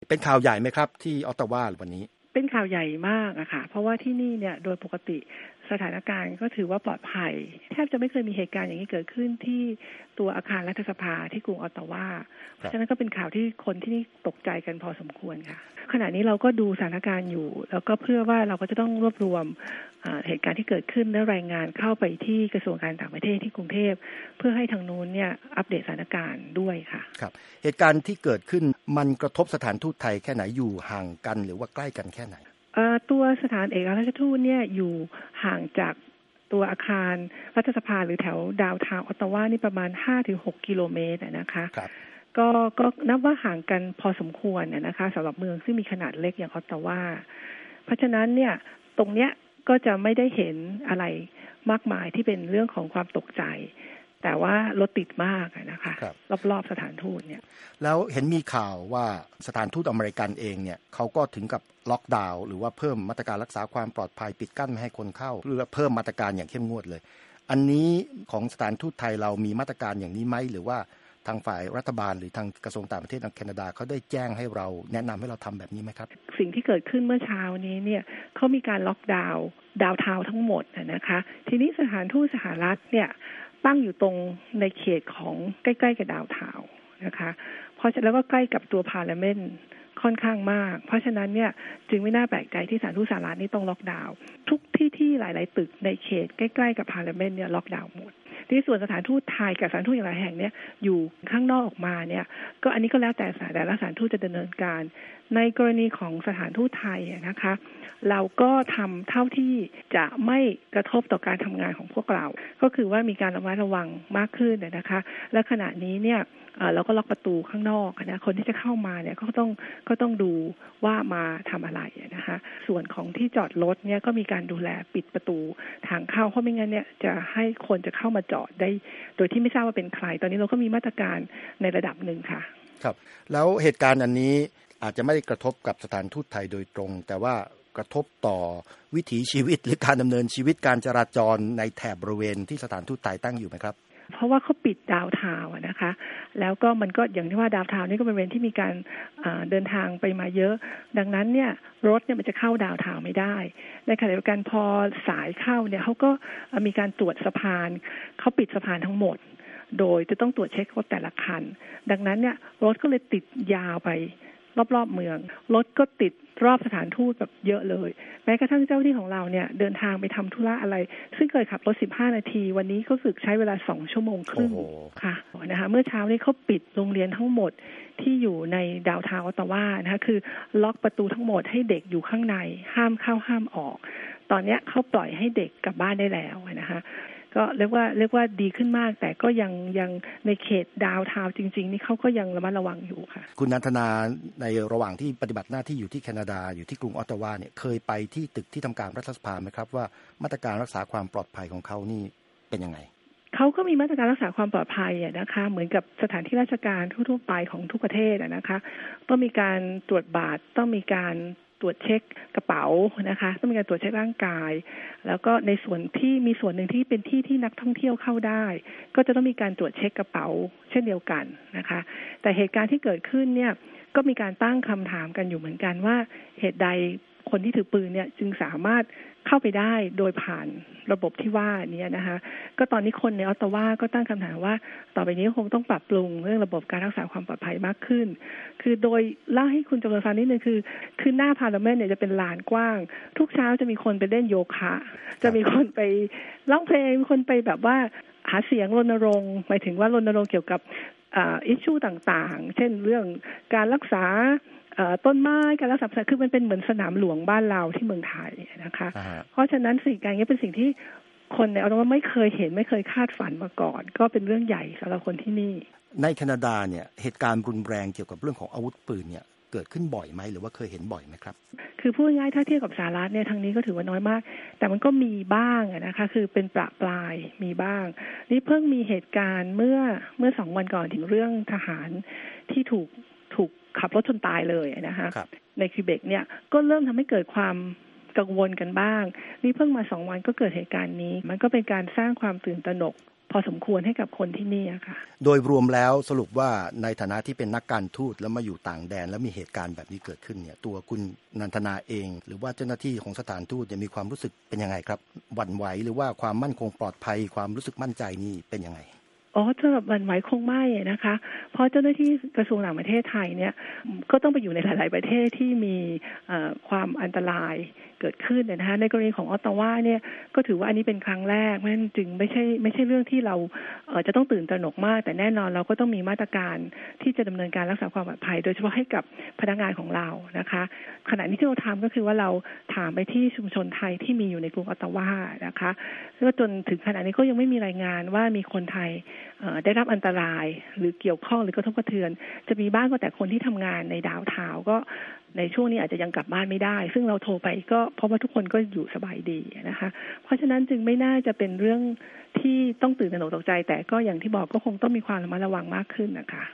เป็นข่าวใหญ่ไหมครับที่ออตตาวาวันนี้เป็นข่าวใหญ่มากอะค่ะเพราะว่าที่นี่เนี่ยโดยปกติสถานการณ์ก็ถือว่าปลอดภัยแทบจะไม่เคยมีเหตุการณ์อย่างนี้เกิดขึ้นที่ตัวอาคารรัฐสภาที่กรุงออตตาวาเพราะฉะนั้นก็เป็นข่าวที่คนที่นี่ตกใจกันพอสมควรค่ะขณะนี้เราก็ดูสถานการณ์อยู่แล้วก็เพื่อว่าเราก็จะต้องรวบรวมเหตุการณ์ที่เกิดขึ้นและรายงานเข้าไปที่กระทรวงการต่างประเทศที่กรุงเทพเพื่อให้ทางนู้นเนี่ยอัปเดตสถานการณ์ด้วยค่ะครับเหตุการณ์ที่เกิดขึ้นมันกระทบสถานทูตไทยแค่ไหนอยู่ห่างกันหรือว่าใกล้กันแค่ไหนตัวสถานเอกอัครราชทูตเนี่ยอยู่ห่างจากตัวอาคารรัฐสภาหรือแถวดาวน์ทาวน์ออตตาวานี่ประมาณ 5-6 กิโลเมตรนะคะก็นับว่าห่างกันพอสมควรนะคะสำหรับเมืองซึ่งมีขนาดเล็กอย่างออตตาวาเพราะฉะนั้นเนี่ยตรงเนี้ยก็จะไม่ได้เห็นอะไรมากมายที่เป็นเรื่องของความตกใจแต่ว่ารถติดมากนะคะรอบๆสถานทูตเนี่ยแล้วเห็นมีข่าวว่าสถานทูตอเมริกันเองเนี่ยเขาก็ถึงกับล็อกดาวน์หรือว่าเพิ่มมาตรการรักษาความปลอดภัยปิดกั้นไม่ให้คนเข้าหรือเพิ่มมาตรการอย่างเข้มงวดเลยอันนี้ของสถานทูตไทยเรามีมาตรการอย่างนี้ไหมหรือว่าทางฝ่ายรัฐบาลหรือทางกระทรวงต่างประเทศทางแคนาดาเขาได้แจ้งให้เราแนะนำให้เราทำแบบนี้ไหมครับสิ่งที่เกิดขึ้นเมื่อเช้านี้เนี่ยเขามีการล็อกดาวน์ดาวน์ทาวน์ทั้งหมดนะคะทีนี้สถานทูตสหรัฐเนี่ยตั้งอยู่ตรงในเขตของใกล้ๆกับดาวน์ทาวน์นะคะเพราะแล้วก็ใกล้กับตัวพาร์ลิเมนต์ค่อนข้างมากเพราะฉะนั้นเนี่ยจึงไม่น่าแปลกใจที่สถานทูตสหรัฐนี่ต้องล็อกดาวน์ทุกที่หลายๆตึกในเขตใกล้ๆกับพาร์ลิเมนต์เนี่ยล็อกดาวน์หมดที่ส่วนสถานทูตไทยกับสถานทูตอย่างหลายแห่งเนี่ยอยู่ข้างนอกออกมาเนี่ยก็อันนี้ก็แล้วแต่ละสถานทูตจะดำเนินการในกรณีของสถานทูตไทยนะคะเราก็ทำเท่าที่จะไม่กระทบต่อการทำงานของพวกเราก็คือว่ามีการระมัดระวังมากขึ้นนะคะและขณะนี้เนี่ยเราก็ล็อกประตูข้างนอกนะคนที่จะเข้ามาเนี่ยก็ต้องดูว่ามาทำอะไรนะคะส่วนของที่จอดรถเนี่ยก็มีการดูแลปิดประตูทางเข้าเพราะไม่งั้นเนี่ยจะให้คนจะเข้ามาจอดได้โดยที่ไม่ทราบว่าเป็นใครตอนนี้เราก็มีมาตรการในระดับหนึ่งค่ะครับแล้วเหตุการณ์อันนี้อาจจะไม่ได้กระทบกับสถานทูตไทยโดยตรงแต่ว่ากระทบต่อวิถีชีวิตหรือการดำเนินชีวิตการจราจรในแถบบริเวณที่สถานทูตไทยตั้งอยู่ไหมครับเพราะว่าเขาปิดดาวน์ทาวน์นะคะแล้วก็มันก็อย่างที่ว่าดาวน์ทาวน์นี่ก็เป็นบริเวณที่มีการเดินทางไปมาเยอะดังนั้นเนี่ยรถเนี่ยมันจะเข้าดาวน์ทาวน์ไม่ได้ในขณะเดียวกันพอสายเข้าเนี่ยเขาก็มีการตรวจสะพานเขาปิดสะพานทั้งหมดโดยจะต้องตรวจเช็ครถแต่ละคันดังนั้นเนี่ยรถก็เลยติดยาวไปรอบๆเมืองรถก็ติดรอบสถานทูตแบบเยอะเลยแม้กระทั่งเจ้าที่ของเราเนี่ยเดินทางไปทำธุระอะไรซึ่งเคยขับรถ15นาทีวันนี้ก็สึกใช้เวลา2ชั่วโมงครึ่งค่ะนะคะเมื่อเช้านี้เขาปิดโรงเรียนทั้งหมดที่อยู่ในดาวน์ทาวน์ออตตาวานะคะคือล็อกประตูทั้งหมดให้เด็กอยู่ข้างในห้ามเข้าห้ามออกตอนนี้เขาปล่อยให้เด็กกลับบ้านได้แล้วนะคะก็เรียกว่าดีขึ้นมากแต่ก็ยังในเขตดาวน์ทาวน์จริงๆนี่เขาก็ยังระมัดระวังอยู่ค่ะคุณนันทนาในระหว่างที่ปฏิบัติหน้าที่อยู่ที่แคนาดาอยู่ที่กรุงออตตาวาเนี่ยเคยไปที่ตึกที่ทำการรัฐสภาไหมครับว่ามาตรการรักษาความปลอดภัยของเขานี่เป็นยังไงเขาก็มีมาตรการรักษาความปลอดภัยนะคะเหมือนกับสถานที่ราชการทั่วๆไปของทุกประเทศนะคะต้องมีการตรวจบัตรต้องมีการตรวจเช็คกระเป๋านะคะต้องมีการตรวจเช็คร่างกายแล้วก็ในส่วนที่มีส่วนหนึ่งที่เป็นที่นักท่องเที่ยวเข้าได้ก็จะต้องมีการตรวจเช็คกระเป๋าเช่นเดียวกันนะคะแต่เหตุการณ์ที่เกิดขึ้นเนี่ยก็มีการตั้งคำถามกันอยู่เหมือนกันว่าเหตุใดคนที่ถือปืนเนี่ยจึงสามารถเข้าไปได้โดยผ่านระบบที่ว่านี้นะคะก็ตอนนี้คนในออตตาวาก็ตั้งคำถามว่าต่อไปนี้คงต้องปรับปรุงเรื่องระบบการรักษาความปลอดภัยมากขึ้นคือโดยเล่าให้คุณจำเริญฟังนิดนึงคือหน้าพาร์ลิเมนต์เนี่ยจะเป็นลานกว้างทุกเช้าจะมีคนไปเล่นโยคะจะมีคนไปร้องเพลงมีคนไปแบบว่าหาเสียงรณรงค์หมายถึงว่ารณรงค์เกี่ยวกับอิชชูต่างๆเช่นเรื่องการรักษาต้นไม้การรักษาพันธุ์คือมันเป็นเหมือนสนามหลวงบ้านเราที่เมืองไทยนะคะเพราะฉะนั้นสิ่งการนี้เป็นสิ่งที่คนในออตตาวาไม่เคยเห็นไม่เคยคาดฝันมาก่อนก็เป็นเรื่องใหญ่สำหรับคนที่นี่ในแคนาดาเนี่ยเหตุการณ์รุนแรงเกี่ยวกับเรื่องของอาวุธปืนเนี่ยเกิดขึ้นบ่อยไหมหรือว่าเคยเห็นบ่อยไหมครับคือพูดง่ายถ้าเทียบกับสหรัฐเนี่ยทางนี้ก็ถือว่าน้อยมากแต่มันก็มีบ้างนะคะคือเป็นประปรายมีบ้างนี่เพิ่งมีเหตุการณ์เมื่อ2 วันก่อนถึงเรื่องทหารที่ถูกขับรถชนตายเลยนะคะในคิวเบกเนี่ยก็เริ่มทำให้เกิดความกังวลกันบ้างนี่เพิ่งมา2 วันก็เกิดเหตุการณ์นี้มันก็เป็นการสร้างความตื่นตระหนกพอสมควรให้กับคนที่นี่ค่ะโดยรวมแล้วสรุปว่าในฐานะที่เป็นนักการทูตแล้วมาอยู่ต่างแดนแล้วมีเหตุการณ์แบบนี้เกิดขึ้นเนี่ยตัวคุณนันทนาเองหรือว่าเจ้าหน้าที่ของสถานทูตมีความรู้สึกเป็นยังไงครับหวั่นไหวหรือว่าความมั่นคงปลอดภัยความรู้สึกมั่นใจนี่เป็นยังไงสำหรับหวั่นไหวคงไม่นะคะเพราะเจ้าหน้าที่กระทรวงต่างประเทศไทยเนี่ยก็ต้องไปอยู่ในหลายๆประเทศที่มีความอันตรายเกิดขึ้นนะคะในกรณีของออตตาวาเนี่ยก็ถือว่าอันนี้เป็นครั้งแรกเพราะฉะนั้นจึงไม่ใช่เรื่องที่เราจะต้องตื่นตระหนกมากแต่แน่นอนเราก็ต้องมีมาตรการที่จะดำเนินการรักษาความปลอดภัยโดยเฉพาะให้กับพนักงานของเรานะคะขณะนี้ที่เราทำก็คือว่าเราถามไปที่ชุมชนไทยที่มีอยู่ในกรุงออตตาวานะคะแล้วจนถึงขณะนี้ก็ยังไม่มีรายงานว่ามีคนไทยได้รับอันตรายหรือเกี่ยวข้องหรือกระทบกระเทือนจะมีบ้างก็แต่คนที่ทำงานในดาวน์ทาวน์ก็ในช่วงนี้อาจจะยังกลับบ้านไม่ได้ซึ่งเราโทรไปก็เพราะว่าทุกคนก็อยู่สบายดีนะคะเพราะฉะนั้นจึงไม่น่าจะเป็นเรื่องที่ต้องตื่นตระหนกตกใจแต่ก็อย่างที่บอกก็คงต้องมีความระมัดระวังมากขึ้นนะคะ